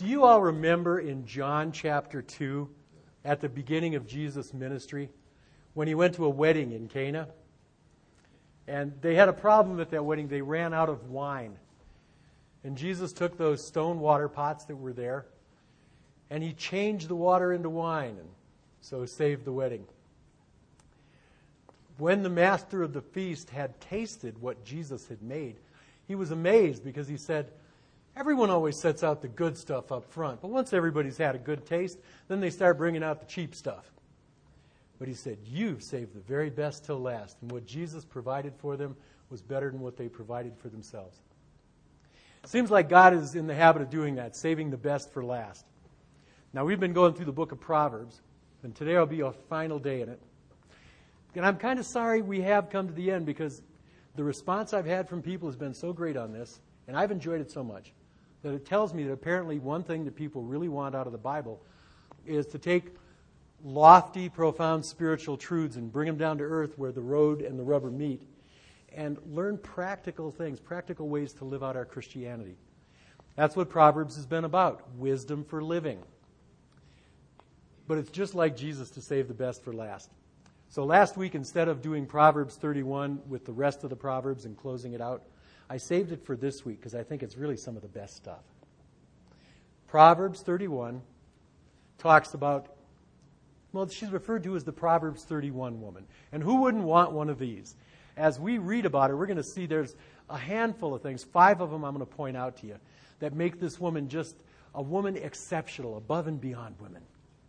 Do you all remember in John chapter 2, at the beginning of Jesus' ministry, when he went to a wedding in Cana? And they had a problem at that wedding. They ran out of wine. And Jesus took those stone water pots that were there, and he changed the water into wine, and so saved the wedding. When the master of the feast had tasted what Jesus had made, he was amazed because he said, everyone always sets out the good stuff up front, but once everybody's had a good taste, then they start bringing out the cheap stuff. But he said, you've saved the very best till last, and what Jesus provided for them was better than what they provided for themselves. It seems like God is in the habit of doing that, saving the best for last. Now, we've been going through the book of Proverbs, and today will be our final day in it. And I'm kind of sorry we have come to the end because the response I've had from people has been so great on this, and I've enjoyed it so much, that it tells me that apparently one thing that people really want out of the Bible is to take lofty, profound spiritual truths and bring them down to earth where the road and the rubber meet and learn practical things, practical ways to live out our Christianity. That's what Proverbs has been about, wisdom for living. But it's just like Jesus to save the best for last. So last week, instead of doing Proverbs 31 with the rest of the Proverbs and closing it out, I saved it for this week because I think it's really some of the best stuff. Proverbs 31 talks about, well, she's referred to as the Proverbs 31 woman. And who wouldn't want one of these? As we read about her, we're going to see there's a handful of things, 5 of them I'm going to point out to you, that make this woman just a woman exceptional, above and beyond women.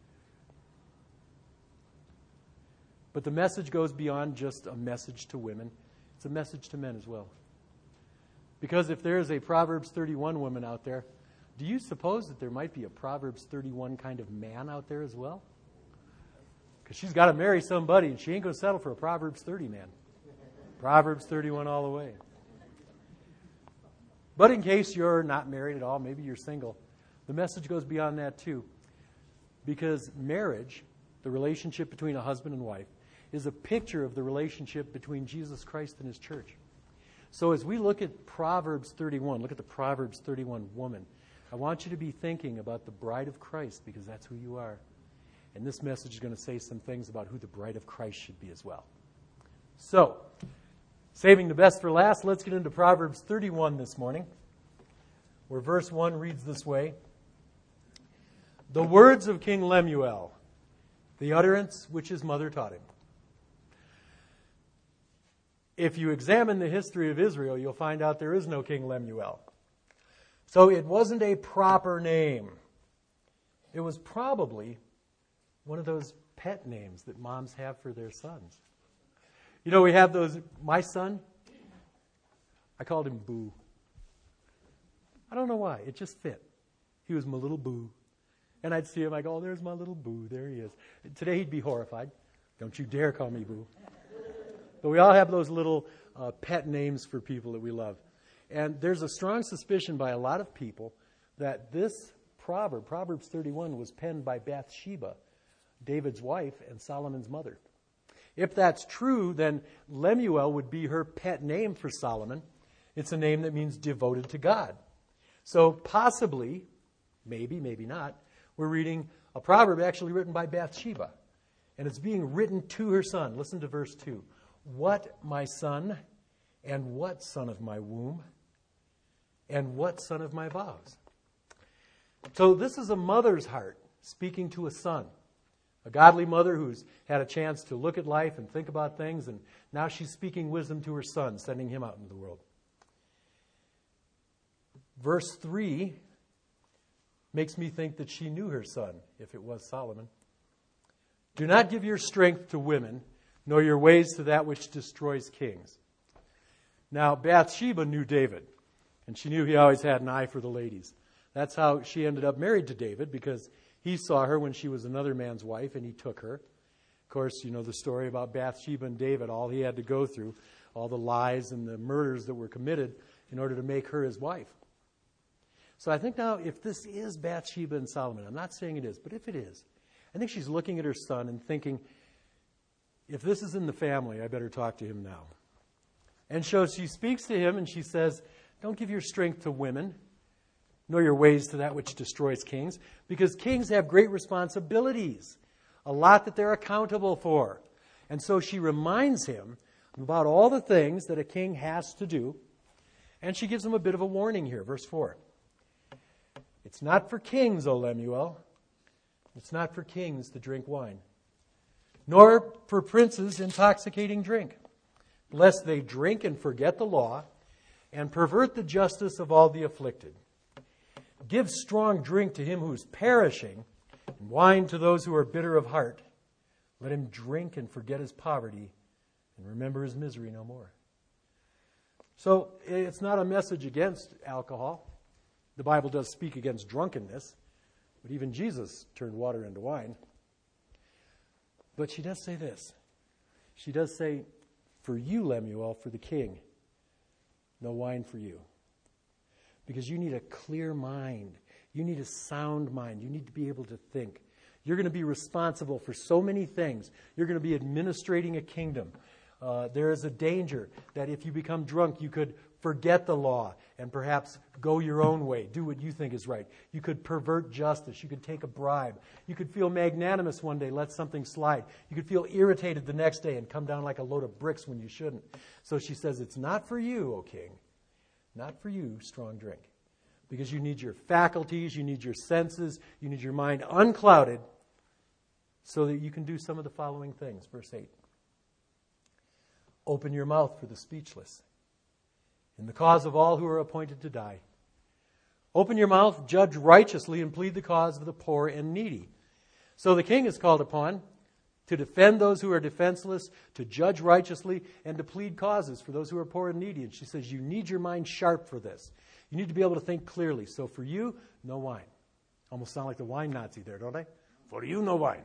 But the message goes beyond just a message to women. It's a message to men as well. Because if there is a Proverbs 31 woman out there, do you suppose that there might be a Proverbs 31 kind of man out there as well? Because she's got to marry somebody, and she ain't going to settle for a Proverbs 30 man. Proverbs 31 all the way. But in case you're not married at all, maybe you're single, the message goes beyond that too. Because marriage, the relationship between a husband and wife, is a picture of the relationship between Jesus Christ and his church. So as we look at Proverbs 31, look at the Proverbs 31 woman, I want you to be thinking about the bride of Christ because that's who you are. And this message is going to say some things about who the bride of Christ should be as well. So, saving the best for last, let's get into Proverbs 31 this morning, where verse 1 reads this way. The words of King Lemuel, the utterance which his mother taught him. If you examine the history of Israel, you'll find out there is no King Lemuel. So it wasn't a proper name. It was probably one of those pet names that moms have for their sons. You know, we have those, my son, I called him Boo. I don't know why, it just fit. He was my little Boo. And I'd see him, I go, oh, there's my little Boo, there he is. Today he'd be horrified. Don't you dare call me Boo. But we all have those little pet names for people that we love. And there's a strong suspicion by a lot of people that this proverb, Proverbs 31, was penned by Bathsheba, David's wife and Solomon's mother. If that's true, then Lemuel would be her pet name for Solomon. It's a name that means devoted to God. So possibly, maybe not, we're reading a proverb actually written by Bathsheba. And it's being written to her son. Listen to verse 2. What, my son, and what son of my womb, and what son of my vows? So this is a mother's heart speaking to a son. A godly mother who's had a chance to look at life and think about things, and now she's speaking wisdom to her son, sending him out into the world. Verse 3 makes me think that she knew her son, if it was Solomon. Do not give your strength to women, nor your ways to that which destroys kings. Now, Bathsheba knew David, and she knew he always had an eye for the ladies. That's how she ended up married to David, because he saw her when she was another man's wife, and he took her. Of course, you know the story about Bathsheba and David, all he had to go through, all the lies and the murders that were committed in order to make her his wife. So I think now, if this is Bathsheba and Solomon, I'm not saying it is, but if it is, I think she's looking at her son and thinking, if this is in the family, I better talk to him now. And so she speaks to him and she says, don't give your strength to women, nor your ways to that which destroys kings, because kings have great responsibilities, a lot that they're accountable for. And so she reminds him about all the things that a king has to do, and she gives him a bit of a warning here, verse 4. It's not for kings, O Lemuel, it's not for kings to drink wine, nor for princes intoxicating drink, lest they drink and forget the law and pervert the justice of all the afflicted. Give strong drink to him who is perishing, and wine to those who are bitter of heart. Let him drink and forget his poverty and remember his misery no more. So it's not a message against alcohol. The Bible does speak against drunkenness, but even Jesus turned water into wine. But she does say this. She does say, for you, Lemuel, for the king, no wine for you. Because you need a clear mind. You need a sound mind. You need to be able to think. You're going to be responsible for so many things. You're going to be administrating a kingdom. There is a danger that if you become drunk, you could forget the law and perhaps go your own way, do what you think is right. You could pervert justice. You could take a bribe. You could feel magnanimous one day, let something slide. You could feel irritated the next day and come down like a load of bricks when you shouldn't. So she says, it's not for you, O king. Not for you, strong drink. Because you need your faculties, you need your senses, you need your mind unclouded so that you can do some of the following things. Verse 8. Open your mouth for the speechless, in the cause of all who are appointed to die. Open your mouth, judge righteously, and plead the cause of the poor and needy. So the king is called upon to defend those who are defenseless, to judge righteously, and to plead causes for those who are poor and needy. And she says, you need your mind sharp for this. You need to be able to think clearly. So for you, no wine. Almost sound like the wine Nazi there, don't they? For you, no wine.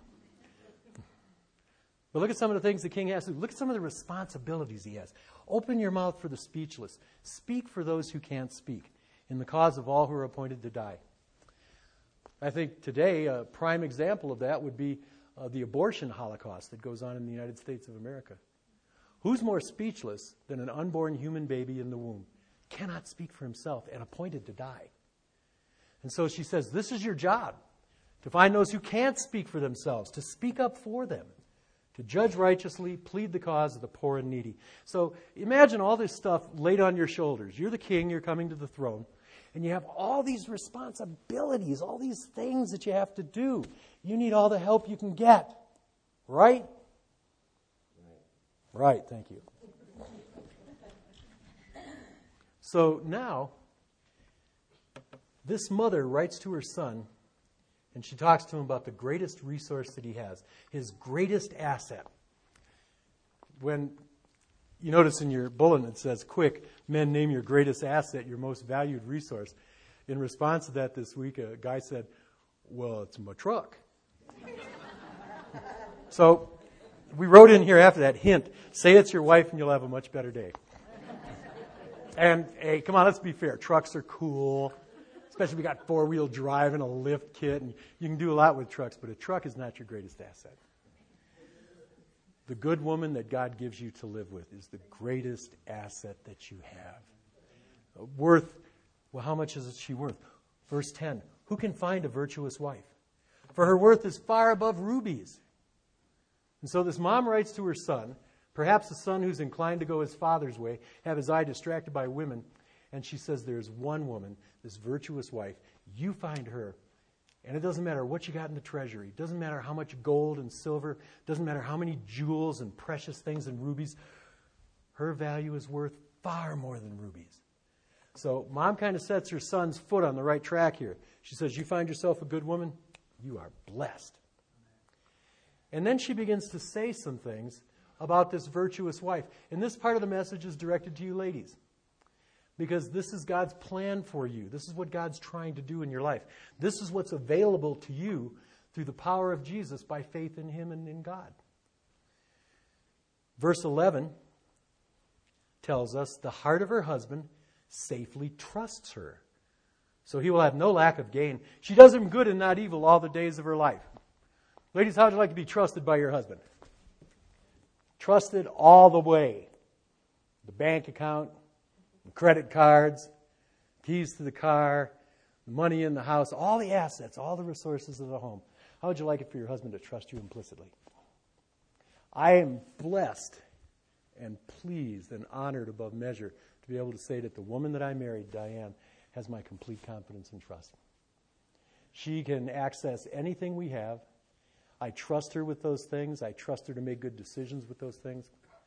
But look at some of the things the king has to do. Look at some of the responsibilities he has. Open your mouth for the speechless. Speak for those who can't speak, in the cause of all who are appointed to die. I think today a prime example of that would be the abortion holocaust that goes on in the United States of America. Who's more speechless than an unborn human baby in the womb? Cannot speak for himself and appointed to die. And so she says, this is your job, to find those who can't speak for themselves, to speak up for them, to judge righteously, plead the cause of the poor and needy. So imagine all this stuff laid on your shoulders. You're the king, you're coming to the throne, and you have all these responsibilities, all these things that you have to do. You need all the help you can get. Right? Right, thank you. So now, this mother writes to her son, and she talks to him about the greatest resource that he has, his greatest asset. When you notice in your bulletin it says, quick, men, name your greatest asset, your most valued resource. In response to that this week, a guy said, well, it's my truck. So we wrote in here after that, hint, say it's your wife and you'll have a much better day. And hey, come on, let's be fair. Trucks are cool. Especially if we got four-wheel drive and a lift kit. And you can do a lot with trucks, but a truck is not your greatest asset. The good woman that God gives you to live with is the greatest asset that you have. Worth, well, how much is she worth? Verse 10, who can find a virtuous wife? For her worth is far above rubies. And so this mom writes to her son, perhaps a son who's inclined to go his father's way, have his eye distracted by women. And she says, there's one woman, this virtuous wife. You find her. And it doesn't matter what you got in the treasury. It doesn't matter how much gold and silver. It doesn't matter how many jewels and precious things and rubies. Her value is worth far more than rubies. So mom kind of sets her son's foot on the right track here. She says, you find yourself a good woman? You are blessed. And then she begins to say some things about this virtuous wife. And this part of the message is directed to you ladies. Because this is God's plan for you. This is what God's trying to do in your life. This is what's available to you through the power of Jesus by faith in Him and in God. Verse 11 tells us the heart of her husband safely trusts her, so he will have no lack of gain. She does him good and not evil all the days of her life. Ladies, how would you like to be trusted by your husband? Trusted all the way. The bank account, the credit cards, keys to the car, the money in the house, all the assets, all the resources of the home. How would you like it for your husband to trust you implicitly? I am blessed and pleased and honored above measure to be able to say that the woman that I married, Diane, has my complete confidence and trust. She can access anything we have. I trust her with those things. I trust her to make good decisions with those things.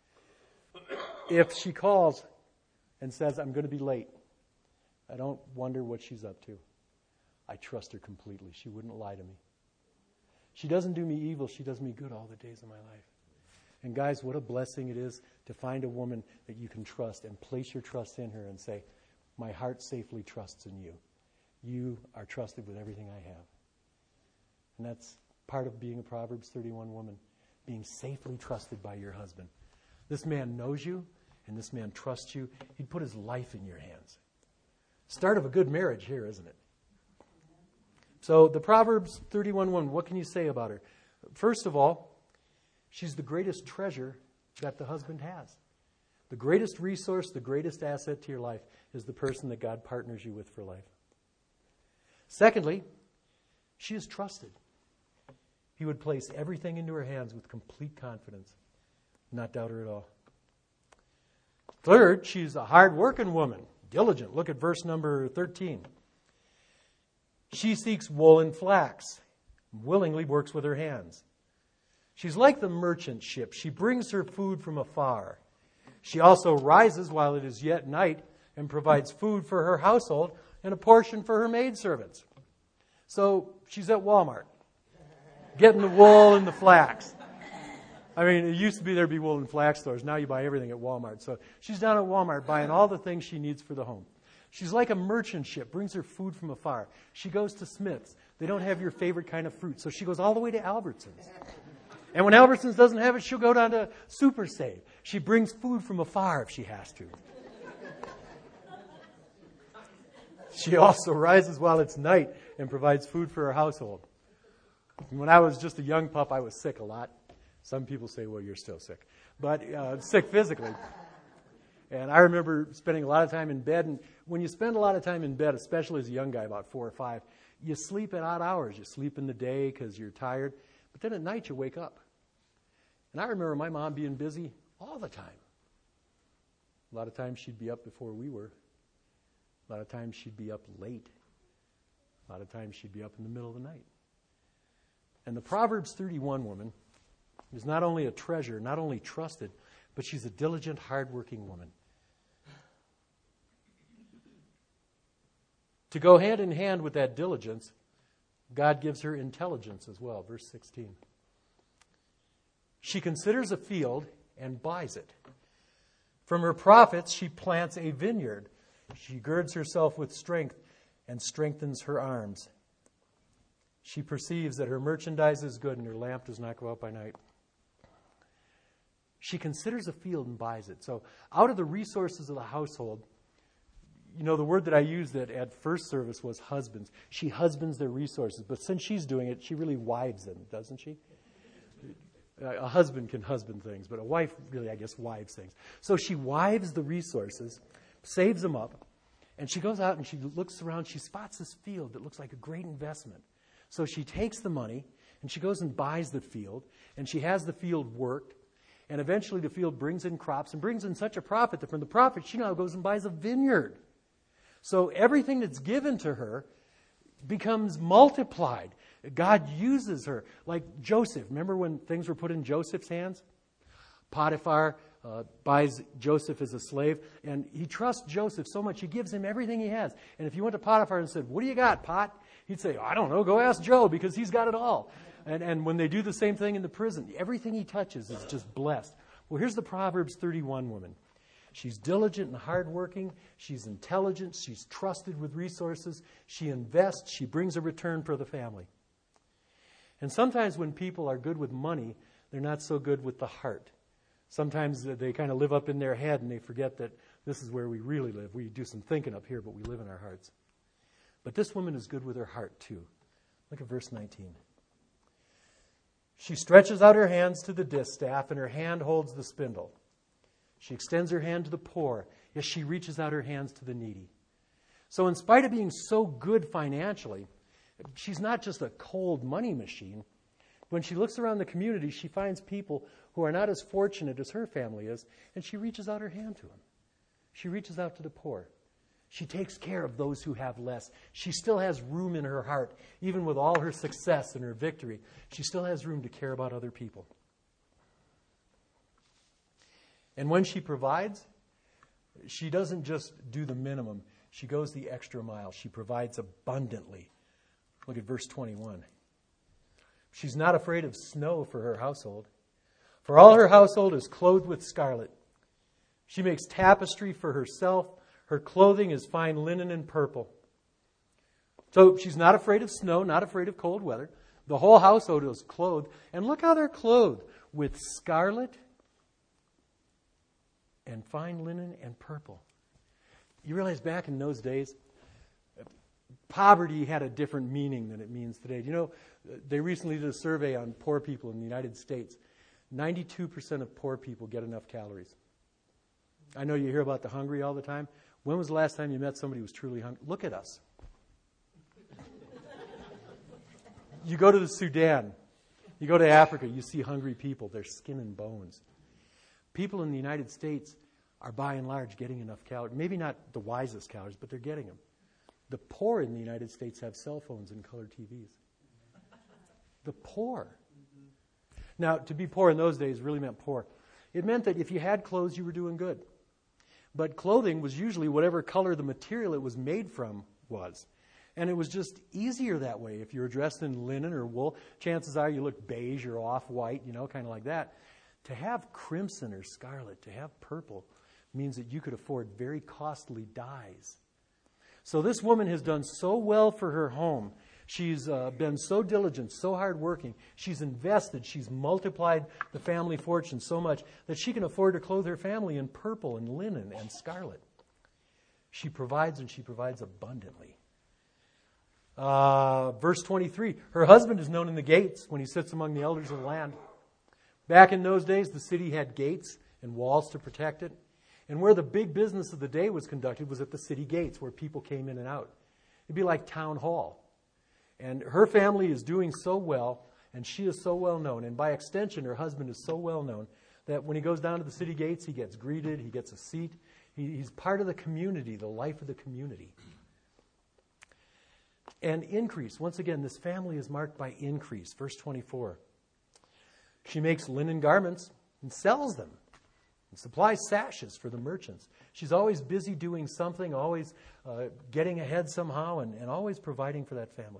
If she calls and says, I'm going to be late, I don't wonder what she's up to. I trust her completely. She wouldn't lie to me. She doesn't do me evil. She does me good all the days of my life. And guys, what a blessing it is to find a woman that you can trust and place your trust in her and say, my heart safely trusts in you. You are trusted with everything I have. And that's part of being a Proverbs 31 woman, being safely trusted by your husband. This man knows you, and this man trusts you. He'd put his life in your hands. Start of a good marriage here, isn't it? So the Proverbs 31 woman, what can you say about her? First of all, she's the greatest treasure that the husband has. The greatest resource, the greatest asset to your life is the person that God partners you with for life. Secondly, she is trusted. He would place everything into her hands with complete confidence, not doubt her at all. Third, she's a hard-working woman, diligent. Look at verse number 13. She seeks wool and flax, willingly works with her hands. She's like the merchant ship. She brings her food from afar. She also rises while it is yet night and provides food for her household and a portion for her maidservants. So she's at Walmart, getting the wool and the flax. I mean, it used to be there'd be wool and flax stores. Now you buy everything at Walmart. So she's down at Walmart buying all the things she needs for the home. She's like a merchant ship, brings her food from afar. She goes to Smith's. They don't have your favorite kind of fruit, so she goes all the way to Albertsons. And when Albertsons doesn't have it, she'll go down to Super Save. She brings food from afar if she has to. She also rises while it's night and provides food for her household. When I was just a young pup, I was sick a lot. Some people say, well, you're still sick. But sick physically. And I remember spending a lot of time in bed. And when you spend a lot of time in bed, especially as a young guy, about 4 or 5, you sleep at odd hours. You sleep in the day because you're tired. But then at night, you wake up. And I remember my mom being busy all the time. A lot of times she'd be up before we were. A lot of times she'd be up late. A lot of times she'd be up in the middle of the night. And the Proverbs 31 woman is not only a treasure, not only trusted, but she's a diligent, hardworking woman. To go hand in hand with that diligence, God gives her intelligence as well. Verse 16. She considers a field and buys it. From her profits, she plants a vineyard. She girds herself with strength and strengthens her arms. She perceives that her merchandise is good and her lamp does not go out by night. She considers a field and buys it. So out of the resources of the household, you know, the word that I used at first service was husbands. She husbands their resources. But since she's doing it, she really wives them, doesn't she? A husband can husband things, but a wife really, I guess, wives things. So she wives the resources, saves them up, and she goes out and she looks around. She spots this field that looks like a great investment. So she takes the money and she goes and buys the field, and she has the field worked. And eventually the field brings in crops and brings in such a profit that from the profit she now goes and buys a vineyard. So everything that's given to her becomes multiplied. God uses her. Like Joseph. Remember when things were put in Joseph's hands? Potiphar buys Joseph as a slave, and he trusts Joseph so much he gives him everything he has. And if you went to Potiphar and said, what do you got, Pot? He'd say, I don't know, go ask Joe because he's got it all. And when they do the same thing in the prison, everything he touches is just blessed. Well, here's the Proverbs 31 woman. She's diligent and hardworking. She's intelligent. She's trusted with resources. She invests. She brings a return for the family. And sometimes when people are good with money, they're not so good with the heart. Sometimes they kind of live up in their head and they forget that this is where we really live. We do some thinking up here, but we live in our hearts. But this woman is good with her heart too. Look at verse 19. She stretches out her hands to the distaff, and her hand holds the spindle. She extends her hand to the poor. Yes, she reaches out her hands to the needy. So in spite of being so good financially, she's not just a cold money machine. When she looks around the community, she finds people who are not as fortunate as her family is, and she reaches out her hand to them. She reaches out to the poor. She takes care of those who have less. She still has room in her heart, even with all her success and her victory. She still has room to care about other people. And when she provides, she doesn't just do the minimum. She goes the extra mile. She provides abundantly. Look at verse 21. She's not afraid of snow for her household, for all her household is clothed with scarlet. She makes tapestry for herself. Her clothing is fine linen and purple. So she's not afraid of snow, not afraid of cold weather. The whole household is clothed. And look how they're clothed with scarlet and fine linen and purple. You realize back in those days, poverty had a different meaning than it means today. You know, they recently did a survey on poor people in the United States. 92% of poor people get enough calories. I know you hear about the hungry all the time. When was the last time you met somebody who was truly hungry? Look at us. You go to the Sudan. You go to Africa, you see hungry people. They're skin and bones. People in the United States are by and large getting enough calories. Maybe not the wisest calories, but they're getting them. The poor in the United States have cell phones and color TVs. The poor. Now, to be poor in those days really meant poor. It meant that if you had clothes, you were doing good. But clothing was usually whatever color the material it was made from was. And it was just easier that way. If you were dressed in linen or wool, chances are you look beige or off-white, kind of like that. To have crimson or scarlet, to have purple, means that you could afford very costly dyes. So this woman has done so well for her home. She's been so diligent, so hardworking. She's invested. She's multiplied the family fortune so much that she can afford to clothe her family in purple and linen and scarlet. She provides, and she provides abundantly. Verse 23, her husband is known in the gates when he sits among the elders of the land. Back in those days, the city had gates and walls to protect it. And where the big business of the day was conducted was at the city gates, where people came in and out. It'd be like town hall. And her family is doing so well, and she is so well known. And by extension, her husband is so well known that when he goes down to the city gates, he gets greeted, he gets a seat. He's part of the community, the life of the community. And increase. Once again, this family is marked by increase. Verse 24. She makes linen garments and sells them and supplies sashes for the merchants. She's always busy doing something, always getting ahead somehow, and always providing for that family.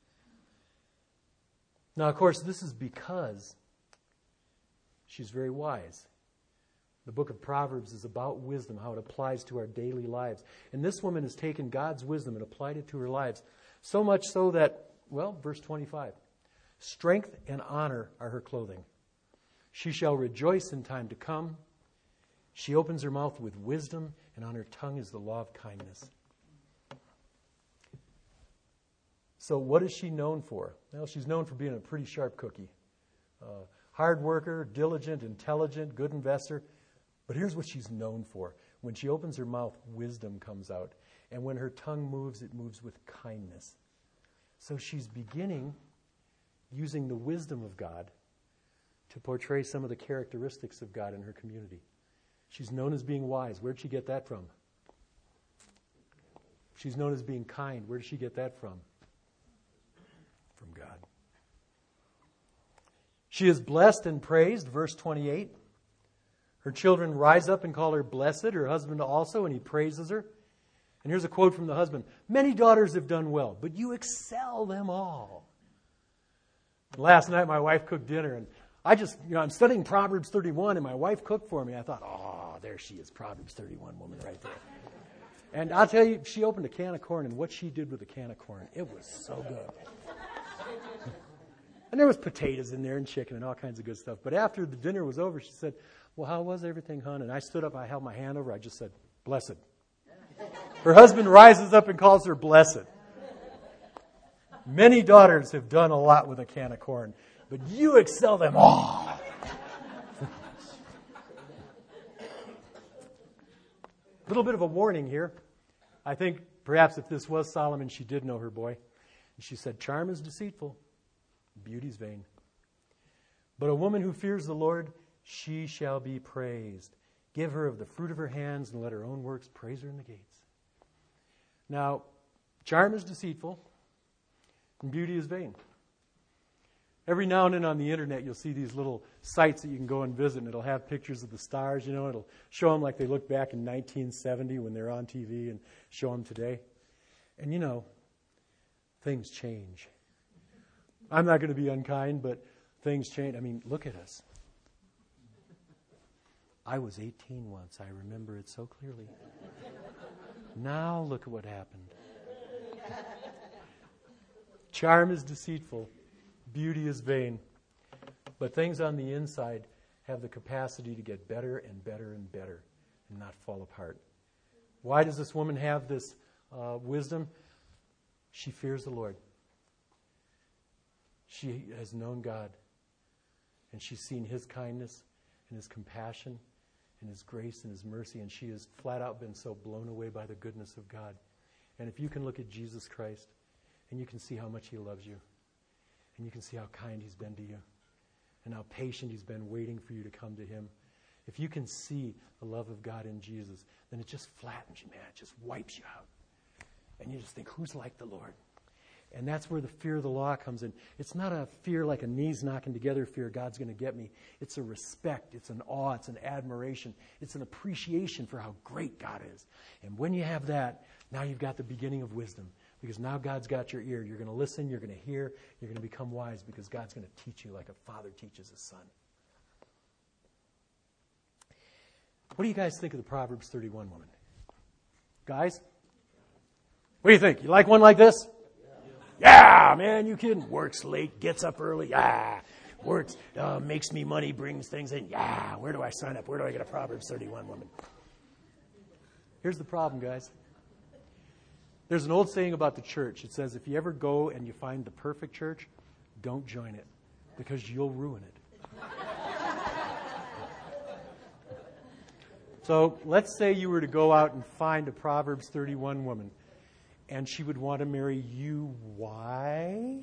Now, of course, this is because she's very wise. The book of Proverbs is about wisdom, how it applies to our daily lives. And this woman has taken God's wisdom and applied it to her lives. So much so that, verse 25, strength and honor are her clothing. She shall rejoice in time to come. She opens her mouth with wisdom, and on her tongue is the law of kindness. So what is she known for? Well, she's known for being a pretty sharp cookie. Hard worker, diligent, intelligent, good investor. But here's what she's known for. When she opens her mouth, wisdom comes out. And when her tongue moves, it moves with kindness. So she's beginning using the wisdom of God to portray some of the characteristics of God in her community. She's known as being wise. Where'd she get that from? She's known as being kind. Where did she get that from? From God. She is blessed and praised, verse 28. Her children rise up and call her blessed, her husband also, and he praises her. And here's a quote from the husband. Many daughters have done well, but you excel them all. Last night my wife cooked dinner, and I'm studying Proverbs 31, and my wife cooked for me. I thought, there she is, Proverbs 31 woman right there. And I'll tell you, she opened a can of corn, and what she did with a can of corn, it was so good. And there was potatoes in there and chicken and all kinds of good stuff. But after the dinner was over, she said, well, how was everything, hon? And I stood up, I held my hand over, I just said, blessed. Her husband rises up and calls her blessed. Many daughters have done a lot with a can of corn, but you excel them all. A little bit of a warning here. I think Perhaps if this was Solomon, she did know her boy. And she said, charm is deceitful, beauty's vain. But a woman who fears the Lord, she shall be praised. Give her of the fruit of her hands, and let her own works praise her in the gates. Now, charm is deceitful, and beauty is vain. Every now and then on the internet, you'll see these little sites that you can go and visit, and it'll have pictures of the stars. You know, it'll show them like they look back in 1970 when they're on TV, and show them today. And you know, things change. I'm not going to be unkind, but things change. I mean, look at us. I was 18 once. I remember it so clearly. Now look at what happened. Charm is deceitful. Beauty is vain. But things on the inside have the capacity to get better and better and better and not fall apart. Why does this woman have this wisdom? She fears the Lord. She has known God. And she's seen His kindness and His compassion and His grace and His mercy. And she has flat out been so blown away by the goodness of God. And if you can look at Jesus Christ and you can see how much He loves you, and you can see how kind He's been to you, and how patient He's been waiting for you to come to Him. If you can see the love of God in Jesus, then it just flattens you, man. It just wipes you out. And you just think, who's like the Lord? And that's where the fear of the law comes in. It's not a fear like a knees knocking together fear, God's going to get me. It's a respect. It's an awe. It's an admiration. It's an appreciation for how great God is. And when you have that, now you've got the beginning of wisdom. Because now God's got your ear. You're going to listen. You're going to hear. You're going to become wise because God's going to teach you like a father teaches his son. What do you guys think of the Proverbs 31 woman? Guys? What do you think? You like one like this? Yeah, man, you kidding? Works late, gets up early. Yeah, works, makes me money, brings things in. Yeah, where do I sign up? Where do I get a Proverbs 31 woman? Here's the problem, guys. There's an old saying about the church. It says, if you ever go and you find the perfect church, don't join it because you'll ruin it. So let's say you were to go out and find a Proverbs 31 woman, and she would want to marry you. Why?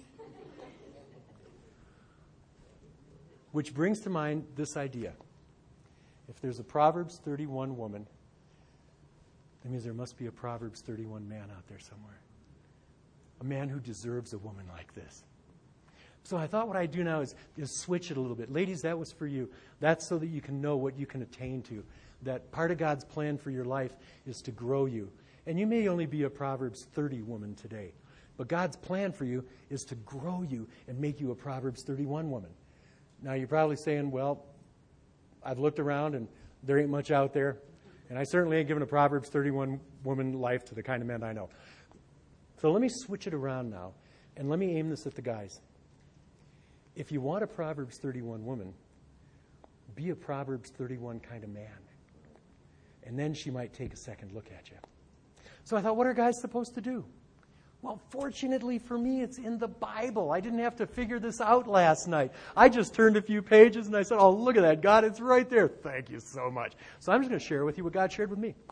Which brings to mind this idea. If there's a Proverbs 31 woman, that means there must be a Proverbs 31 man out there somewhere. A man who deserves a woman like this. So I thought what I'd do now is switch it a little bit. Ladies, that was for you. That's so that you can know what you can attain to. That part of God's plan for your life is to grow you. And you may only be a Proverbs 30 woman today. But God's plan for you is to grow you and make you a Proverbs 31 woman. Now you're probably saying, well, I've looked around and there ain't much out there. And I certainly ain't giving a Proverbs 31 woman life to the kind of men I know. So let me switch it around now. And let me aim this at the guys. If you want a Proverbs 31 woman, be a Proverbs 31 kind of man. And then she might take a second look at you. So I thought, what are guys supposed to do? Well, fortunately for me, it's in the Bible. I didn't have to figure this out last night. I just turned a few pages and I said, oh, look at that, God, it's right there. Thank you so much. So I'm just going to share with you what God shared with me.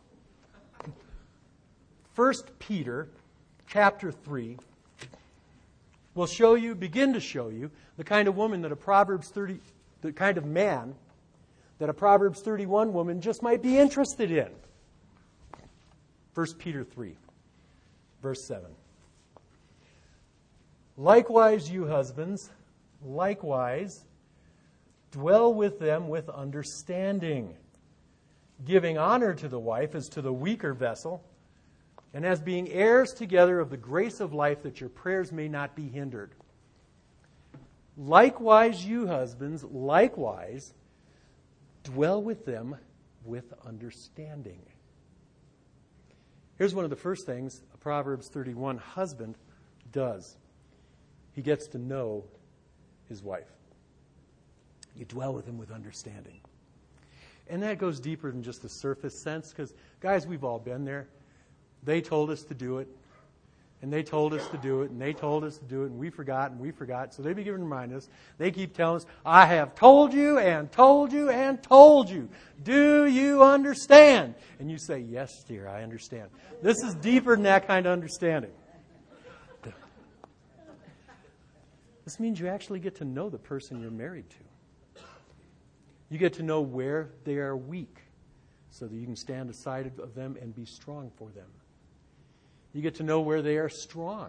1 Peter chapter 3 will begin to show you the kind of woman that a Proverbs 30, the kind of man that a Proverbs 31 woman just might be interested in. 1 Peter 3, verse 7. Likewise, you husbands, likewise, dwell with them with understanding, giving honor to the wife as to the weaker vessel, and as being heirs together of the grace of life, that your prayers may not be hindered. Likewise, you husbands, likewise, dwell with them with understanding. Here's one of the first things a Proverbs 31 husband does. He gets to know his wife. You dwell with him with understanding. And that goes deeper than just the surface sense, because, guys, we've all been there. They told us to do it, And they told us to do it, and they told us to do it, and we forgot, and we forgot. So they begin to remind us. They keep telling us, I have told you and told you and told you. Do you understand? And you say, yes, dear, I understand. This is deeper than that kind of understanding. This means you actually get to know the person you're married to. You get to know where they are weak so that you can stand aside of them and be strong for them. You get to know where they are strong.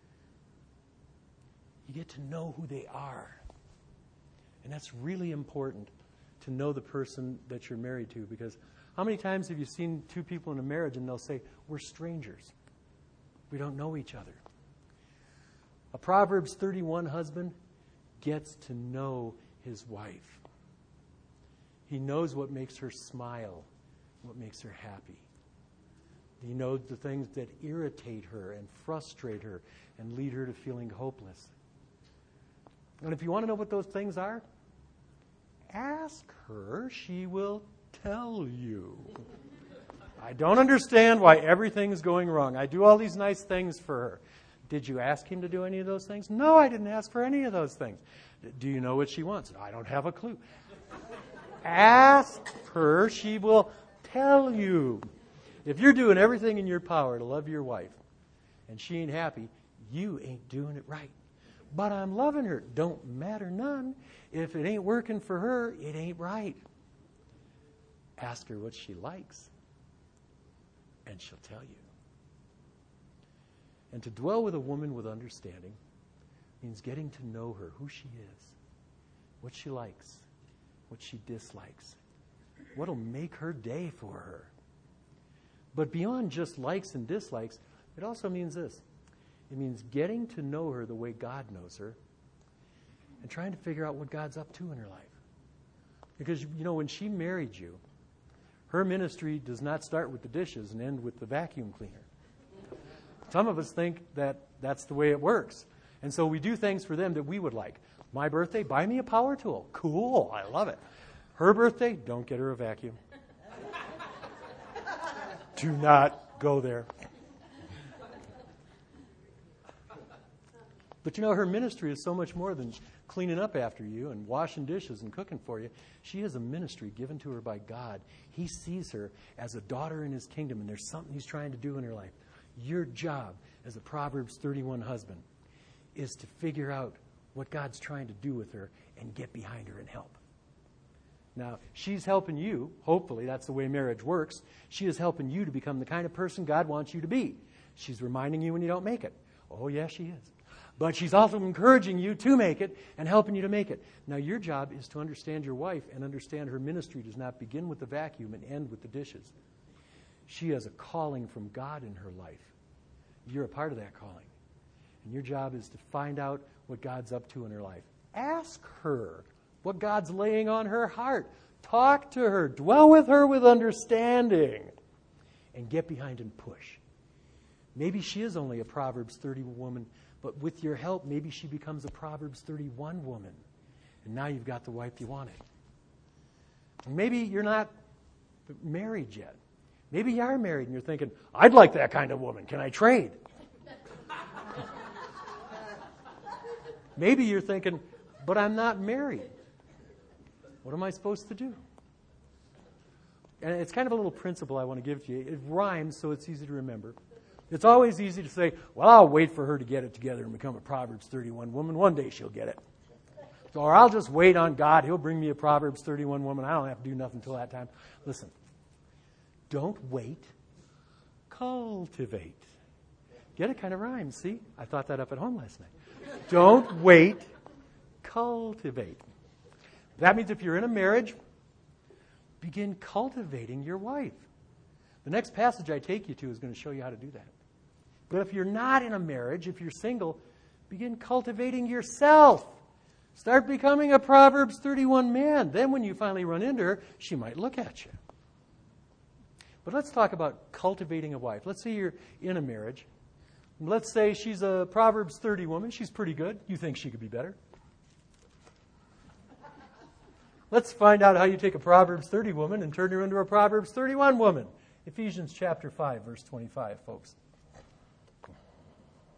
You get to know who they are. And that's really important to know the person that you're married to, because how many times have you seen two people in a marriage and they'll say, we're strangers. We don't know each other. A Proverbs 31 husband gets to know his wife. He knows what makes her smile, what makes her happy. He knows the things that irritate her and frustrate her and lead her to feeling hopeless. And if you want to know what those things are, ask her. She will tell you. I don't understand why everything's going wrong. I do all these nice things for her. Did you ask him to do any of those things? No, I didn't ask for any of those things. Do you know what she wants? I don't have a clue. Ask her. She will tell you. If you're doing everything in your power to love your wife and she ain't happy, you ain't doing it right. But I'm loving her. Don't matter none. If it ain't working for her, it ain't right. Ask her what she likes, and she'll tell you. And to dwell with a woman with understanding means getting to know her, who she is, what she likes, what she dislikes, what'll make her day for her. But beyond just likes and dislikes, it also means this. It means getting to know her the way God knows her and trying to figure out what God's up to in her life. Because, when she married you, her ministry does not start with the dishes and end with the vacuum cleaner. Some of us think that that's the way it works. And so we do things for them that we would like. My birthday, buy me a power tool. Cool, I love it. Her birthday, don't get her a vacuum. Do not go there. But her ministry is so much more than cleaning up after you and washing dishes and cooking for you. She has a ministry given to her by God. He sees her as a daughter in his kingdom, and there's something he's trying to do in her life. Your job as a Proverbs 31 husband is to figure out what God's trying to do with her and get behind her and help. Now, she's helping you. Hopefully, that's the way marriage works. She is helping you to become the kind of person God wants you to be. She's reminding you when you don't make it. Oh, yes, she is. But she's also encouraging you to make it and helping you to make it. Now, your job is to understand your wife and understand her ministry does not begin with the vacuum and end with the dishes. She has a calling from God in her life. You're a part of that calling. And your job is to find out what God's up to in her life. Ask her what God's laying on her heart. Talk to her. Dwell with her with understanding. And get behind and push. Maybe she is only a Proverbs 30 woman, but with your help, maybe she becomes a Proverbs 31 woman. And now you've got the wife you wanted. Maybe you're not married yet. Maybe you are married and you're thinking, I'd like that kind of woman. Can I trade? Maybe you're thinking, but I'm not married. What am I supposed to do? And it's kind of a little principle I want to give to you. It rhymes, so it's easy to remember. It's always easy to say, well, I'll wait for her to get it together and become a Proverbs 31 woman. One day she'll get it. Or I'll just wait on God. He'll bring me a Proverbs 31 woman. I don't have to do nothing until that time. Listen, don't wait. Cultivate. Get it? Kind of rhymes. See? I thought that up at home last night. Don't wait. Cultivate. That means if you're in a marriage, begin cultivating your wife. The next passage I take you to is going to show you how to do that. But if you're not in a marriage, if you're single, begin cultivating yourself. Start becoming a Proverbs 31 man. Then when you finally run into her, she might look at you. But let's talk about cultivating a wife. Let's say you're in a marriage. Let's say she's a Proverbs 30 woman. She's pretty good. You think she could be better. Let's find out how you take a Proverbs 30 woman and turn her into a Proverbs 31 woman. Ephesians chapter 5, verse 25, folks.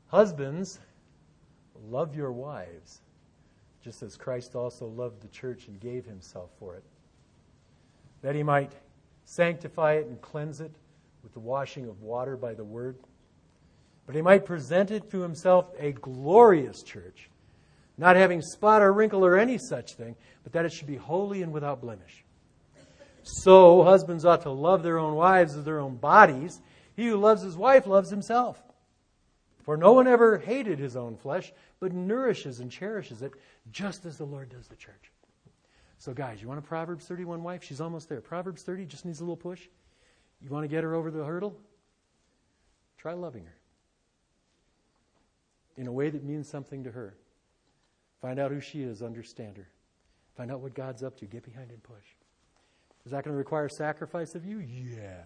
Husbands, love your wives, just as Christ also loved the church and gave himself for it, that he might sanctify it and cleanse it with the washing of water by the word, but he might present it to himself a glorious church, not having spot or wrinkle or any such thing, but that it should be holy and without blemish. So husbands ought to love their own wives as their own bodies. He who loves his wife loves himself. For no one ever hated his own flesh, but nourishes and cherishes it, just as the Lord does the church. So guys, you want a Proverbs 31 wife? She's almost there. Proverbs 30 just needs a little push. You want to get her over the hurdle? Try loving her in a way that means something to her. Find out who she is, understand her. Find out what God's up to, get behind and push. Is that going to require sacrifice of you? Yes.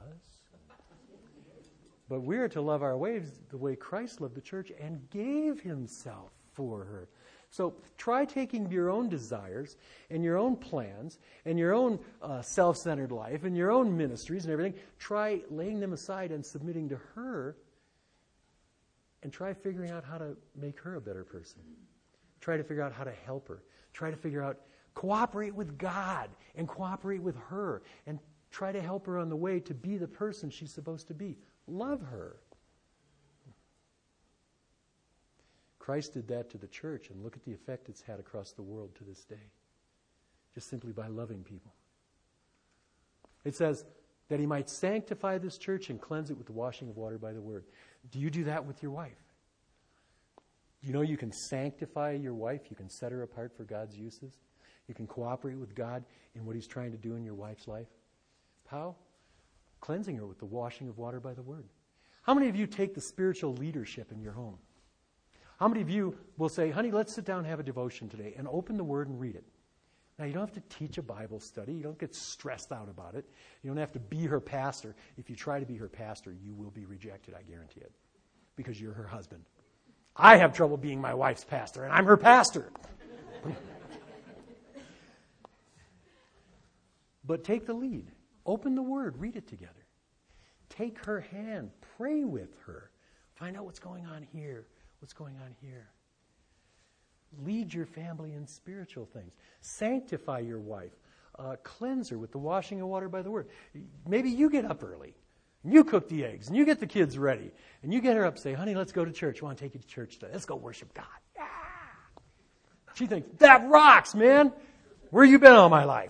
But we're to love our wives the way Christ loved the church and gave himself for her. So try taking your own desires and your own plans and your own self-centered life and your own ministries and everything. Try laying them aside and submitting to her, and try figuring out how to make her a better person. Try to figure out how to help her. Try to figure out, cooperate with God and cooperate with her and try to help her on the way to be the person she's supposed to be. Love her. Christ did that to the church, and look at the effect it's had across the world to this day. Just simply by loving people. It says that he might sanctify this church and cleanse it with the washing of water by the word. Do you do that with your wife? You know you can sanctify your wife. You can set her apart for God's uses. You can cooperate with God in what he's trying to do in your wife's life. How? Cleansing her with the washing of water by the word. How many of you take the spiritual leadership in your home? How many of you will say, honey, let's sit down and have a devotion today and open the word and read it? Now, you don't have to teach a Bible study. You don't get stressed out about it. You don't have to be her pastor. If you try to be her pastor, you will be rejected, I guarantee it, because you're her husband. I have trouble being my wife's pastor, and I'm her pastor. But take the lead. Open the word. Read it together. Take her hand. Pray with her. Find out what's going on here. What's going on here. Lead your family in spiritual things. Sanctify your wife. Cleanse her with the washing of water by the word. Maybe you get up early. And you cook the eggs. And you get the kids ready. And you get her up and say, honey, let's go to church. I want to take you to church today. Let's go worship God. Yeah. She thinks, that rocks, man. Where you been all my life?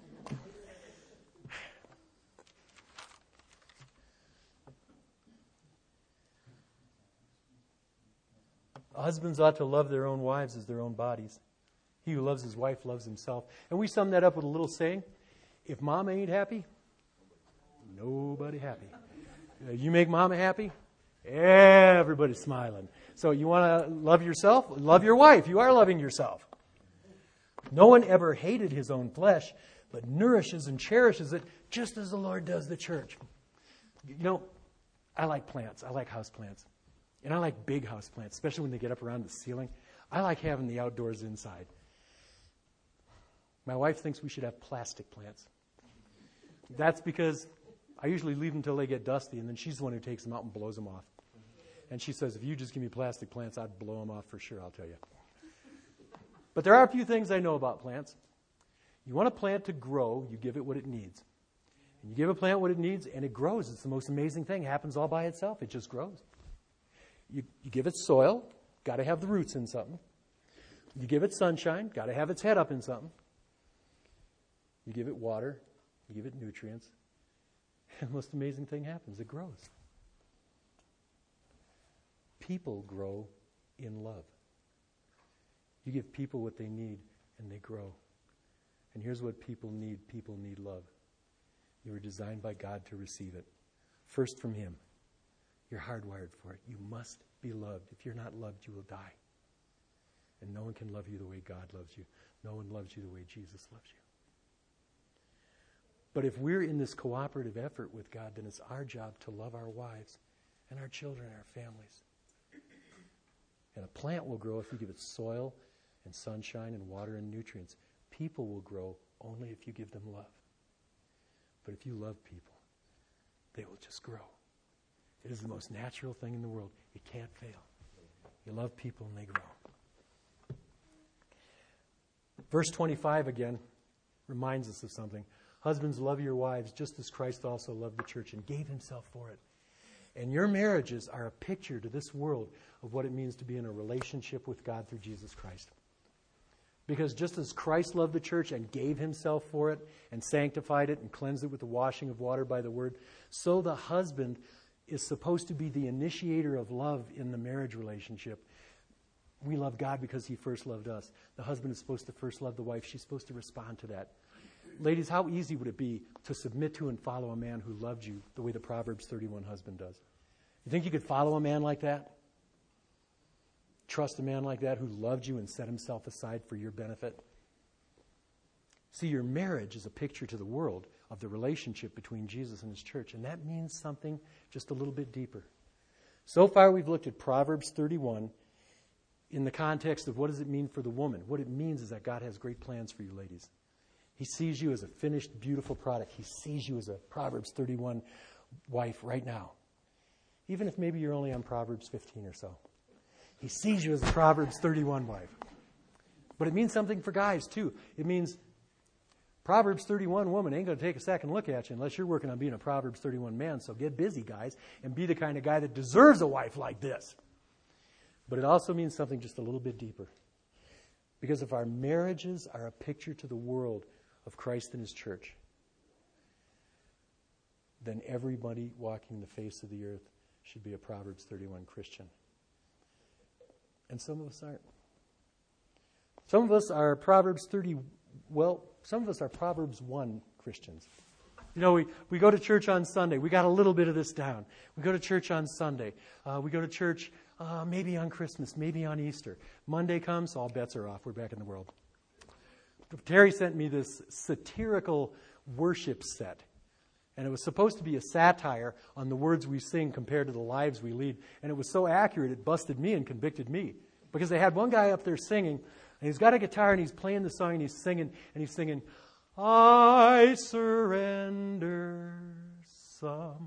Husbands ought to love their own wives as their own bodies. He who loves his wife loves himself. And we sum that up with a little saying, if mama ain't happy, nobody happy. You make mama happy, everybody's smiling. So you want to love yourself? Love your wife. You are loving yourself. No one ever hated his own flesh, but nourishes and cherishes it just as the Lord does the church. You know, I like plants. I like house plants. And I like big house plants, especially when they get up around the ceiling. I like having the outdoors inside. My wife thinks we should have plastic plants. That's because I usually leave them until they get dusty, and then she's the one who takes them out and blows them off. And she says, if you just give me plastic plants, I'd blow them off for sure, I'll tell you. But there are a few things I know about plants. You want a plant to grow, you give it what it needs. And you give a plant what it needs, and it grows. It's the most amazing thing. It happens all by itself. It just grows. You give it soil, got to have the roots in something. You give it sunshine, got to have its head up in something. You give it water, you give it nutrients, and the most amazing thing happens. It grows. People grow in love. You give people what they need, and they grow. And here's what people need. People need love. You were designed by God to receive it. First from Him. You're hardwired for it. You must be loved. If you're not loved, you will die. And no one can love you the way God loves you. No one loves you the way Jesus loves you. But if we're in this cooperative effort with God, then it's our job to love our wives and our children and our families. And a plant will grow if you give it soil and sunshine and water and nutrients. People will grow only if you give them love. But if you love people, they will just grow. It is the most natural thing in the world. It can't fail. You love people and they grow. Verse 25 again reminds us of something. Husbands, love your wives just as Christ also loved the church and gave himself for it. And your marriages are a picture to this world of what it means to be in a relationship with God through Jesus Christ. Because just as Christ loved the church and gave himself for it and sanctified it and cleansed it with the washing of water by the word, so the husband is supposed to be the initiator of love in the marriage relationship. We love God because he first loved us. The husband is supposed to first love the wife. She's supposed to respond to that. Ladies, how easy would it be to submit to and follow a man who loved you the way the Proverbs 31 husband does? You think you could follow a man like that? Trust a man like that who loved you and set himself aside for your benefit? See, your marriage is a picture to the world of the relationship between Jesus and his church, and that means something just a little bit deeper. So far, we've looked at Proverbs 31 in the context of what does it mean for the woman. What it means is that God has great plans for you, ladies. He sees you as a finished, beautiful product. He sees you as a Proverbs 31 wife right now. Even if maybe you're only on Proverbs 15 or so. He sees you as a Proverbs 31 wife. But it means something for guys, too. It means Proverbs 31 woman ain't going to take a second look at you unless you're working on being a Proverbs 31 man. So get busy, guys, and be the kind of guy that deserves a wife like this. But it also means something just a little bit deeper. Because if our marriages are a picture to the world of Christ and his church, then everybody walking the face of the earth should be a Proverbs 31 Christian. And some of us aren't. Some of us are Proverbs 1 Christians. You know, we go to church on Sunday. We got a little bit of this down. We go to church on Sunday. We go to church maybe on Christmas, maybe on Easter. Monday comes, all bets are off. We're back in the world. Terry sent me this satirical worship set. And it was supposed to be a satire on the words we sing compared to the lives we lead. And it was so accurate, it busted me and convicted me. Because they had one guy up there singing, and he's got a guitar, and he's playing the song, and he's singing, I surrender some.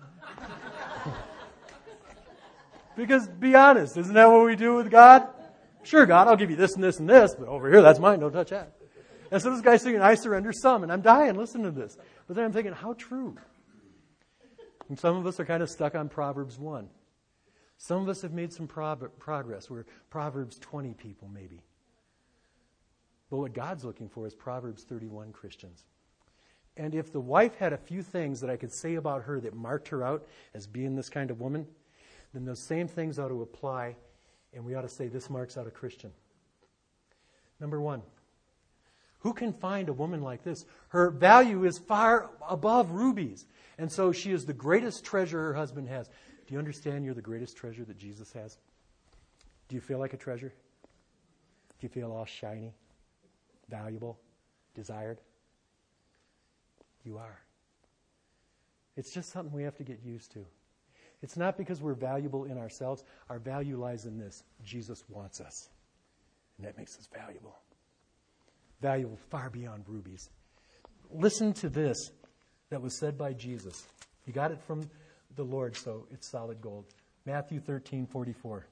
Because, be honest, isn't that what we do with God? Sure, God, I'll give you this and this and this, but over here, that's mine, don't touch that. And so this guy's singing, I surrender some, and I'm dying listening to this. But then I'm thinking, how true? And some of us are kind of stuck on Proverbs 1. Some of us have made some progress. We're Proverbs 20 people, maybe. But what God's looking for is Proverbs 31 Christians. And if the wife had a few things that I could say about her that marked her out as being this kind of woman, then those same things ought to apply, and we ought to say this marks out a Christian. Number one, who can find a woman like this? Her value is far above rubies. And so she is the greatest treasure her husband has. Do you understand you're the greatest treasure that Jesus has? Do you feel like a treasure? Do you feel all shiny, valuable, desired? You are. It's just something we have to get used to. It's not because we're valuable in ourselves. Our value lies in this. Jesus wants us. And that makes us valuable. Valuable far beyond rubies. Listen to this that was said by Jesus. He got it from the Lord, so it's solid gold. Matthew 13:44.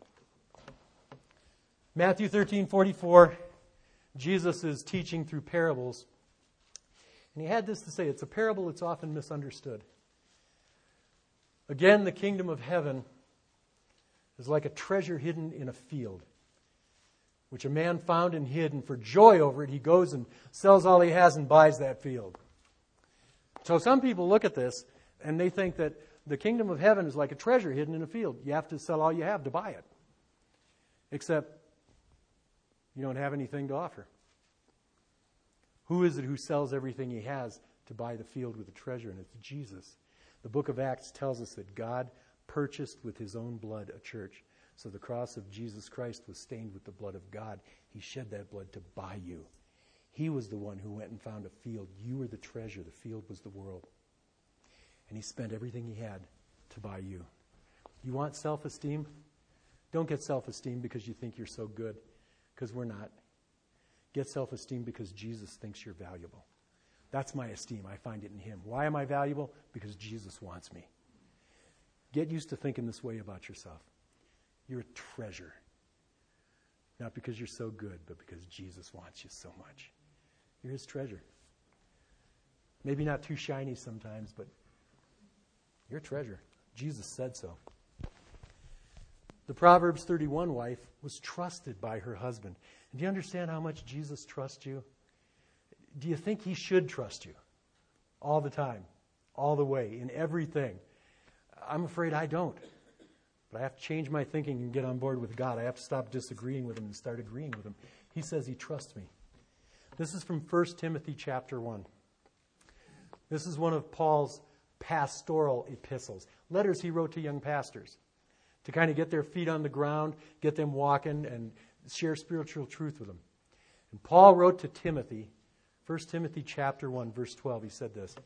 Matthew 13:44, Jesus is teaching through parables. And he had this to say. It's a parable that's often misunderstood. Again, the kingdom of heaven is like a treasure hidden in a field, which a man found and hid, and for joy over it, he goes and sells all he has and buys that field. So some people look at this, and they think that the kingdom of heaven is like a treasure hidden in a field. You have to sell all you have to buy it. Except you don't have anything to offer. Who is it who sells everything he has to buy the field with the treasure? And it's Jesus. The book of Acts tells us that God purchased with his own blood a church. So the cross of Jesus Christ was stained with the blood of God. He shed that blood to buy you. He was the one who went and found a field. You were the treasure. The field was the world. And he spent everything he had to buy you. You want self-esteem? Don't get self-esteem because you think you're so good, because we're not. Get self-esteem because Jesus thinks you're valuable. That's my esteem. I find it in him. Why am I valuable? Because Jesus wants me. Get used to thinking this way about yourself. You're a treasure. Not because you're so good, but because Jesus wants you so much. You're his treasure. Maybe not too shiny sometimes, but you're a treasure. Jesus said so. The Proverbs 31 wife was trusted by her husband. And do you understand how much Jesus trusts you? Do you think he should trust you? All the time, all the way, in everything. I'm afraid I don't. But I have to change my thinking and get on board with God. I have to stop disagreeing with him and start agreeing with him. He says he trusts me. This is from 1 Timothy chapter 1. This is one of Paul's pastoral epistles, letters he wrote to young pastors to kind of get their feet on the ground, get them walking, and share spiritual truth with them. And Paul wrote to Timothy, 1 Timothy chapter 1, verse 12, he said this,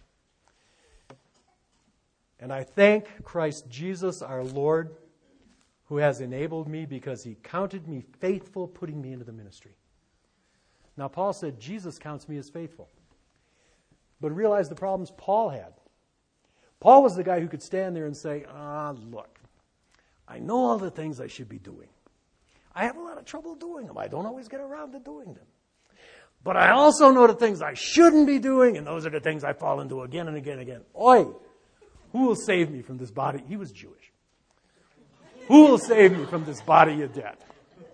"And I thank Christ Jesus our Lord, who has enabled me because he counted me faithful, putting me into the ministry." Now, Paul said, Jesus counts me as faithful. But realize the problems Paul had. Paul was the guy who could stand there and say, look, I know all the things I should be doing. I have a lot of trouble doing them. I don't always get around to doing them. But I also know the things I shouldn't be doing, and those are the things I fall into again and again and again. Oi, who will save me from this body? He was Jewish. Who will save me from this body of death?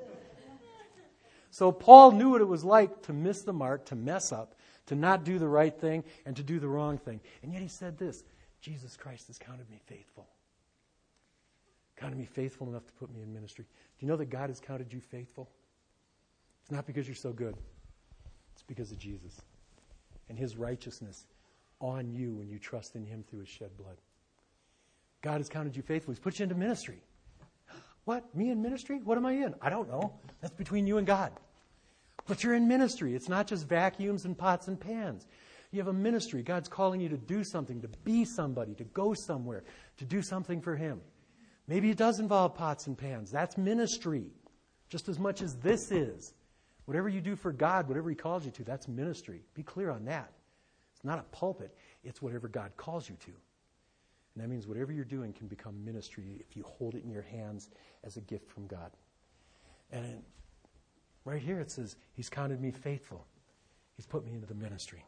So Paul knew what it was like to miss the mark, to mess up, to not do the right thing, and to do the wrong thing. And yet he said this, Jesus Christ has counted me faithful. Counted me faithful enough to put me in ministry. Do you know that God has counted you faithful? It's not because you're so good. It's because of Jesus and his righteousness on you when you trust in him through his shed blood. God has counted you faithful. He's put you into ministry. What? Me in ministry? What am I in? I don't know. That's between you and God. But you're in ministry. It's not just vacuums and pots and pans. You have a ministry. God's calling you to do something, to be somebody, to go somewhere, to do something for him. Maybe it does involve pots and pans. That's ministry, just as much as this is. Whatever you do for God, whatever he calls you to, that's ministry. Be clear on that. It's not a pulpit. It's whatever God calls you to. And that means whatever you're doing can become ministry if you hold it in your hands as a gift from God. And right here it says, he's counted me faithful. He's put me into the ministry.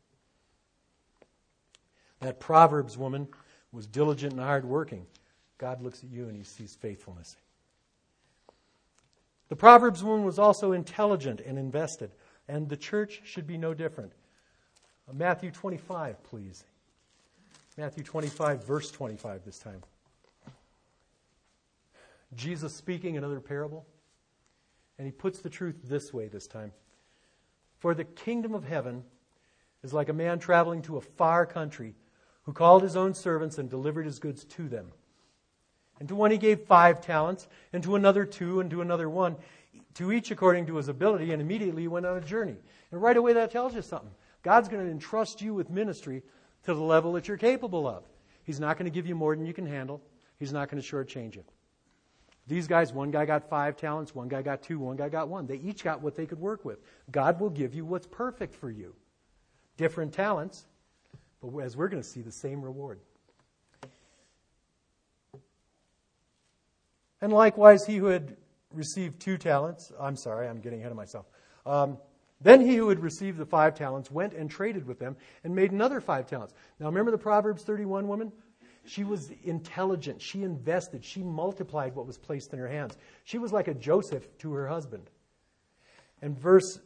That Proverbs woman was diligent and hardworking. God looks at you and he sees faithfulness. The Proverbs woman was also intelligent and invested. And the church should be no different. Matthew 25, please. Matthew 25, verse 25 this time. Jesus speaking another parable. And he puts the truth this way this time. For the kingdom of heaven is like a man traveling to a far country who called his own servants and delivered his goods to them. And to one he gave 5 talents, and to another 2, and to another 1, to each according to his ability, and immediately he went on a journey. And right away that tells you something. God's going to entrust you with ministry to the level that you're capable of. He's not going to give you more than you can handle. He's not going to shortchange you. These guys, one guy got 5 talents, one guy got 2, one guy got 1. They each got what they could work with. God will give you what's perfect for you. Different talents, but as we're going to see, the same reward. And likewise, he who had received 2 talents, I'm sorry, I'm getting ahead of myself. Then he who had received the 5 talents went and traded with them and made another 5 talents. Now remember the Proverbs 31 woman? She was intelligent. She invested. She multiplied what was placed in her hands. She was like a Joseph to her husband. And verse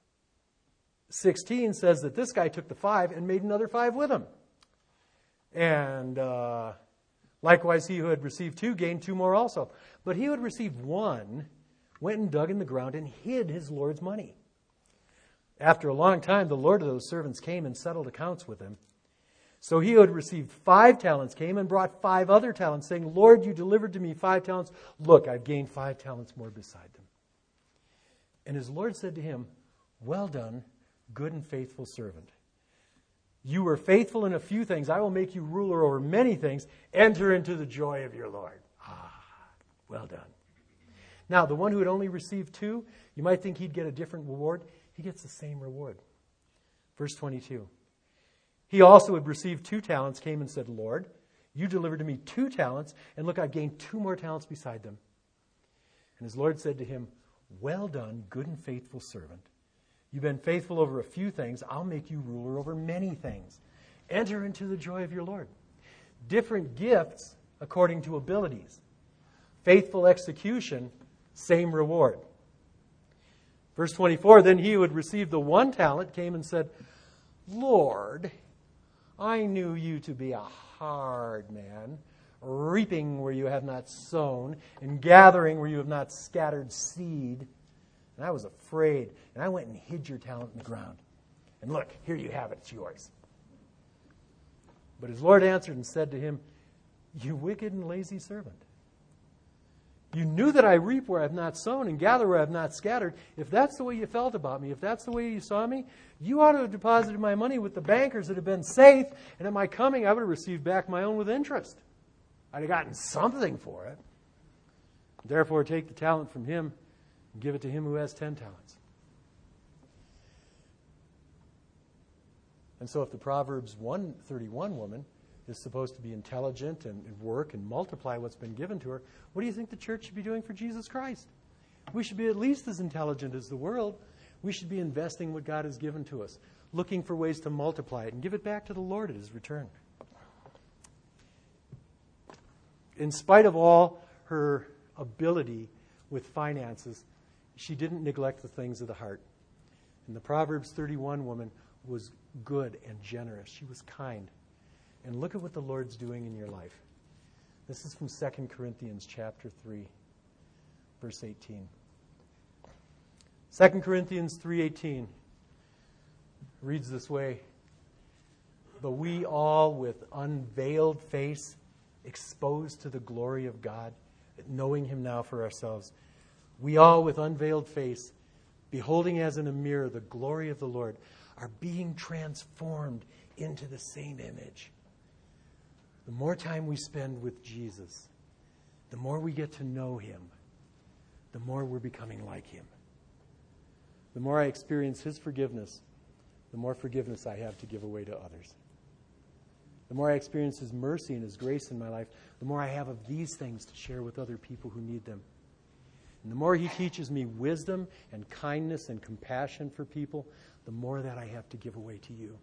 16 says that this guy took the 5 and made another 5 with him. And likewise, he who had received 2 gained 2 more also. But he who had received 1 went and dug in the ground and hid his Lord's money. After a long time, the Lord of those servants came and settled accounts with him. So he who had received 5 talents came and brought 5 other talents, saying, Lord, you delivered to me 5 talents. Look, I've gained 5 talents more beside them. And his Lord said to him, well done, good and faithful servant. You were faithful in a few things. I will make you ruler over many things. Enter into the joy of your Lord. Well done. Now, the one who had only received 2, you might think he'd get a different reward. He gets the same reward. Verse 22. He also had received 2 talents, came and said, Lord, you delivered to me 2 talents, and look, I've gained 2 more talents beside them. And his Lord said to him, Well done, good and faithful servant. You've been faithful over a few things. I'll make you ruler over many things. Enter into the joy of your Lord. Different gifts according to abilities. Faithful execution, same reward. Verse 24, then he who had received the 1 talent came and said, Lord, I knew you to be a hard man, reaping where you have not sown, and gathering where you have not scattered seed. And I was afraid, and I went and hid your talent in the ground. And look, here you have it, it's yours. But his Lord answered and said to him, you wicked and lazy servant. You knew that I reap where I have not sown and gather where I have not scattered. If that's the way you felt about me, if that's the way you saw me, you ought to have deposited my money with the bankers that have been safe, and at my coming I would have received back my own with interest. I'd have gotten something for it. Therefore take the talent from him and give it to him who has 10 talents. And so if the Proverbs 131 woman is supposed to be intelligent and work and multiply what's been given to her, what do you think the church should be doing for Jesus Christ? We should be at least as intelligent as the world. We should be investing what God has given to us, looking for ways to multiply it and give it back to the Lord at his return. In spite of all her ability with finances, she didn't neglect the things of the heart. And the Proverbs 31 woman was good and generous. She was kind. And look at what the Lord's doing in your life. This is from 2 Corinthians chapter 3, verse 18. 2 Corinthians 3:18 reads this way, but we all with unveiled face, exposed to the glory of God, knowing him now for ourselves, we all with unveiled face, beholding as in a mirror the glory of the Lord, are being transformed into the same image. The more time we spend with Jesus, the more we get to know him, the more we're becoming like him. The more I experience his forgiveness, the more forgiveness I have to give away to others. The more I experience his mercy and his grace in my life, the more I have of these things to share with other people who need them. And the more he teaches me wisdom and kindness and compassion for people, the more that I have to give away to you.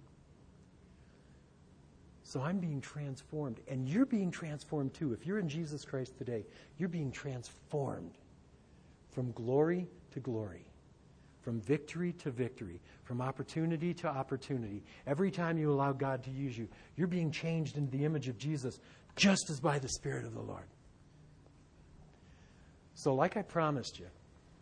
So I'm being transformed, and you're being transformed too. If you're in Jesus Christ today, you're being transformed from glory to glory, from victory to victory, from opportunity to opportunity. Every time you allow God to use you, you're being changed into the image of Jesus, just as by the Spirit of the Lord. So like I promised you,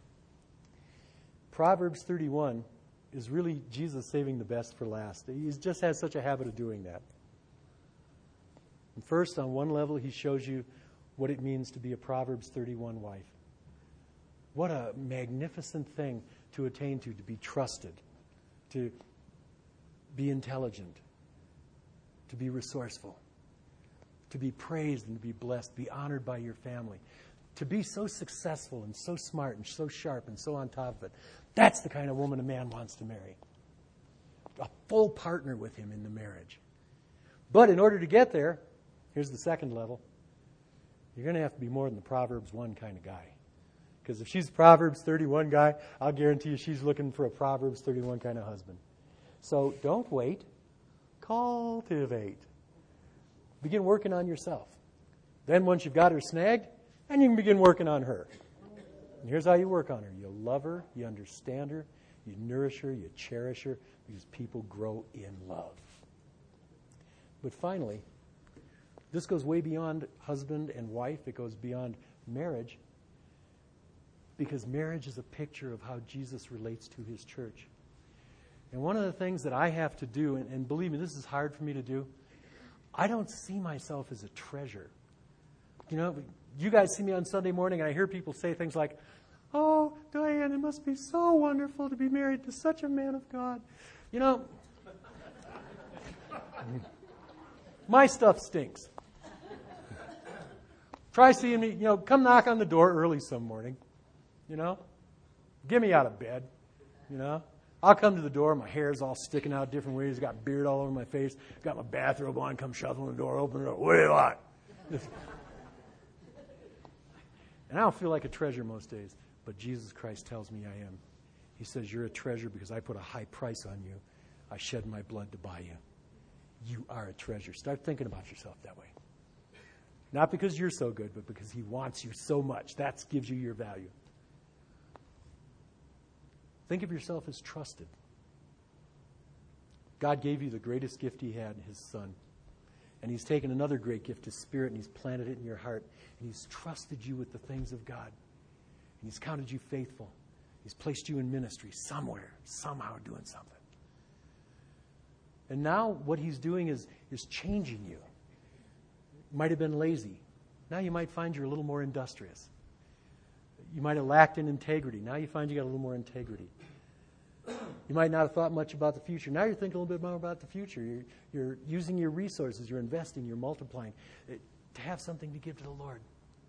Proverbs 31 is really Jesus saving the best for last. He just has such a habit of doing that. And first, on one level, he shows you what it means to be a Proverbs 31 wife. What a magnificent thing to attain to be trusted, to be intelligent, to be resourceful, to be praised and to be blessed, be honored by your family, to be so successful and so smart and so sharp and so on top of it. That's the kind of woman a man wants to marry. A full partner with him in the marriage. But in order to get there, here's the second level. You're going to have to be more than the Proverbs 1 kind of guy. Because if she's a Proverbs 31 guy, I'll guarantee you she's looking for a Proverbs 31 kind of husband. So don't wait. Cultivate. Begin working on yourself. Then once you've got her snagged, then you can begin working on her. And here's how you work on her. You love her, you understand her, you nourish her, you cherish her, because people grow in love. But finally, this goes way beyond husband and wife. It goes beyond marriage. Because marriage is a picture of how Jesus relates to his church. And one of the things that I have to do, and believe me, this is hard for me to do, I don't see myself as a treasure. You know, you guys see me on Sunday morning and I hear people say things like, oh, Diane, it must be so wonderful to be married to such a man of God. You know, my stuff stinks. Try seeing me, come knock on the door early some morning. Get me out of bed, I'll come to the door, my hair's all sticking out different ways, got beard all over my face, got my bathrobe on, come shuffling the door, open the door, what do you want? And I don't feel like a treasure most days. but Jesus Christ tells me I am. He says, you're a treasure because I put a high price on you. I shed my blood to buy you. You are a treasure. Start thinking about yourself that way. Not because you're so good, but because he wants you so much. That gives you your value. Think of yourself as trusted. God gave you the greatest gift he had, his Son. And he's taken another great gift, his Spirit, and he's planted it in your heart. And he's trusted you with the things of God. And he's counted you faithful. He's placed you in ministry somewhere, somehow doing something. And now what he's doing is changing you. You might have been lazy. Now you might find you're a little more industrious. You might have lacked in integrity. Now you find you got a little more integrity. You might not have thought much about the future. Now you're thinking a little bit more about the future. You're using your resources. You're investing. You're multiplying to have something to give to the Lord.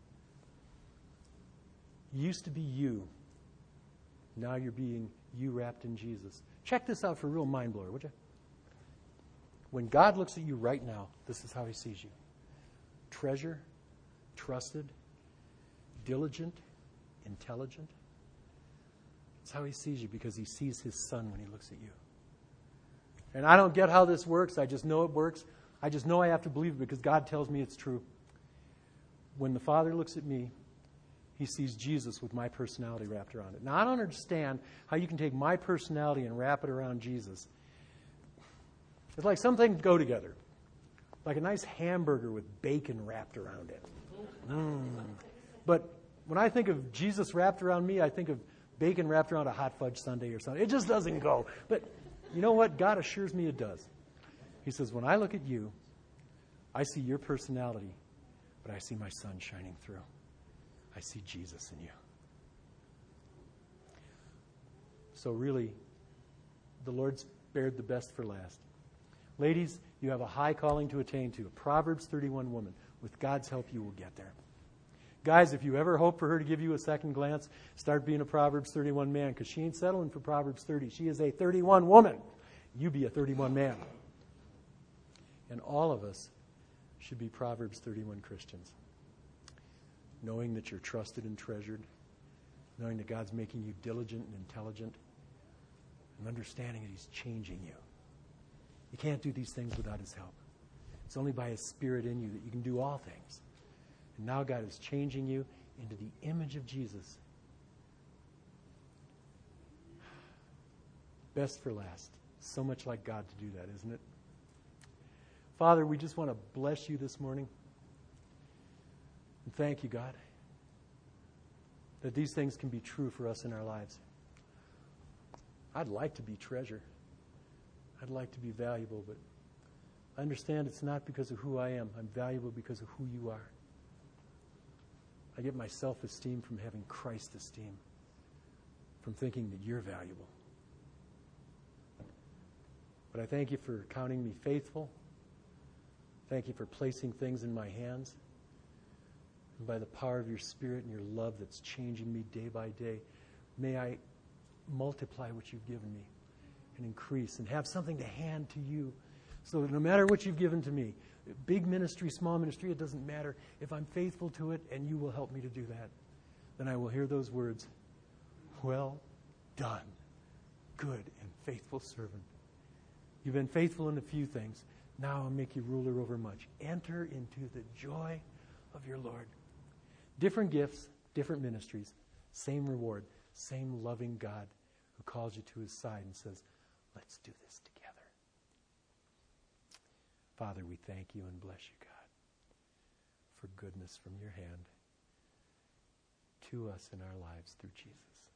You used to be you. Now you're being you wrapped in Jesus. Check this out for a real mind blower, would you? When God looks at you right now, this is how he sees you. Treasure, trusted, diligent, intelligent. That's how he sees you, because he sees his Son when he looks at you. And I don't get how this works. I just know it works. I just know I have to believe it because God tells me it's true. When the Father looks at me, he sees Jesus with my personality wrapped around it. Now, I don't understand how you can take my personality and wrap it around Jesus. It's like some things go together. Like a nice hamburger with bacon wrapped around it. But when I think of Jesus wrapped around me, I think of bacon wrapped around a hot fudge sundae or something. It just doesn't go. But you know what? God assures me it does. He says, when I look at you, I see your personality, but I see my Son shining through. I see Jesus in you. So really, the Lord spared the best for last. Ladies, you have a high calling to attain to. A Proverbs 31 woman. With God's help, you will get there. Guys, if you ever hope for her to give you a second glance, start being a Proverbs 31 man, because she ain't settling for Proverbs 30. She is a 31 woman. You be a 31 man. And all of us should be Proverbs 31 Christians. Knowing that you're trusted and treasured, knowing that God's making you diligent and intelligent, and understanding that he's changing you. You can't do these things without his help. It's only by his Spirit in you that you can do all things. And now God is changing you into the image of Jesus. Best for last. So much like God to do that, isn't it? Father, we just want to bless you this morning. And thank you, God, that these things can be true for us in our lives. I'd like to be treasure. I'd like to be valuable, but I understand it's not because of who I am. I'm valuable because of who you are. I get my self-esteem from having Christ esteem, from thinking that you're valuable. But I thank you for counting me faithful. Thank you for placing things in my hands. And by the power of your Spirit and your love that's changing me day by day, may I multiply what you've given me and increase and have something to hand to you, so that no matter what you've given to me, big ministry, small ministry, it doesn't matter. If I'm faithful to it and you will help me to do that, then I will hear those words, well done, good and faithful servant. You've been faithful in a few things. Now I'll make you ruler over much. Enter into the joy of your Lord. Different gifts, different ministries, same reward, same loving God who calls you to his side and says, let's do this together. Father, we thank you and bless you, God, for goodness from your hand to us in our lives through Jesus.